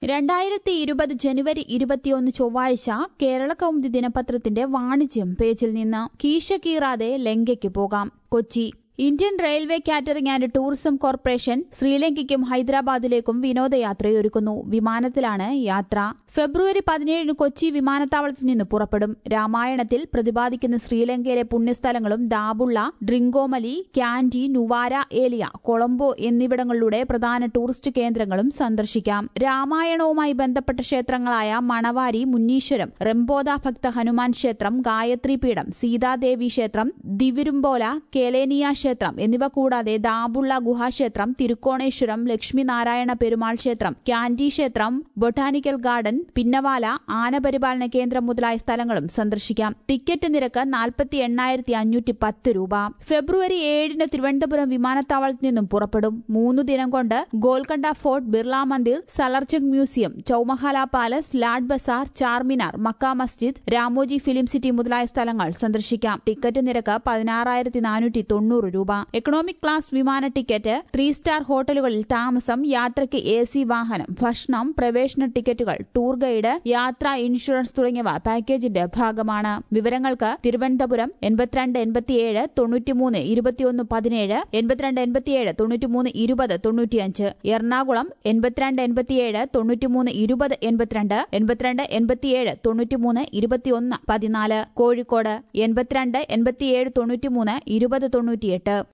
2020 ജനുവരി 21 ചൊവ്വാഴ്ച കേരള കൗമുദി ദിനപത്രത്തിന്റെ വാണിജ്യം പേജിൽ നിന്ന് കീശ കീറാതെ ലങ്കയ്ക്ക് പോകാം. Kochi Indian railway catering and tourism corporation ശ്രീലങ്കയ്ക്കും ഹൈദരാബാദിലേക്കും വിനോദയാത്രയൊരുക്കുന്നു. വിമാനത്തിലാണ് യാത്ര. ഫെബ്രുവരി 17 കൊച്ചി വിമാനത്താവളത്തിൽ നിന്ന് പുറപ്പെടും. രാമായണത്തിൽ പ്രതിപാദിക്കുന്ന ശ്രീലങ്കയിലെ പുണ്യസ്ഥലങ്ങളും ദാബുള്ള, ഡ്രിങ്കോമലി, ക്യാൻഡി, നുവാര ഏലിയ, കൊളംബോ എന്നിവിടങ്ങളിലൂടെ പ്രധാന ടൂറിസ്റ്റ് കേന്ദ്രങ്ങളും സന്ദർശിക്കാം. രാമായണവുമായി ബന്ധപ്പെട്ട ക്ഷേത്രങ്ങളായ മണവാരി, മുന്നീശ്വരം, റെംബോദ ഭക്ത ഹനുമാൻ ക്ഷേത്രം, ഗായത്രി പീഠം, സീതാദേവി ക്ഷേത്രം, ദിവിരുംബോല, കേലേനിയ ക്ഷേത്രം എന്നിവ കൂടാതെ ദാബുള്ള ഗുഹാക്ഷേത്രം, തിരുക്കോണേശ്വരം, ലക്ഷ്മി നാരായണ പെരുമാൾ ക്ഷേത്രം, ക്യാൻഡി ക്ഷേത്രം, ബൊട്ടാനിക്കൽ ഗാർഡൻ, പിന്നവാല, ആനപരിപാലന കേന്ദ്രം മുതലായ സ്ഥലങ്ങളും സന്ദർശിക്കാം. ടിക്കറ്റ് നിരക്ക് 48,510 രൂപ. ഫെബ്രുവരി 7 തിരുവനന്തപുരം വിമാനത്താവളത്തിൽ നിന്നും പുറപ്പെടും. 3 ദിനം കൊണ്ട് Golconda fort, Birla Mandir, Salarjung museum, Chowmahalla palace, Lad Bazaar, Charminar, Makkah Masjid, Ramoji film city മുതലായ സ്ഥലങ്ങൾ സന്ദർശിക്കാം. ടിക്കറ്റ് നിരക്ക് 16,490 രൂപ. എക്കണോമിക് ക്ലാസ് വിമാന ടിക്കറ്റ്, 3 സ്റ്റാർ ഹോട്ടലുകളിൽ താമസം, യാത്രയ്ക്ക് AC വാഹനം, ഭക്ഷണം, പ്രവേശന ടിക്കറ്റുകൾ, ടൂർ ഗൈഡ്, യാത്രാ ഇൻഷുറൻസ് തുടങ്ങിയവ പാക്കേജിന്റെ ഭാഗമാണ്. വിവരങ്ങൾക്ക് തിരുവനന്തപുരം 8287 93 21 17, 8287 93 20 95, എറണാകുളം 8287 93 20 82, 8287 93 21 14, കോഴിക്കോട് 82 87 93 20 98.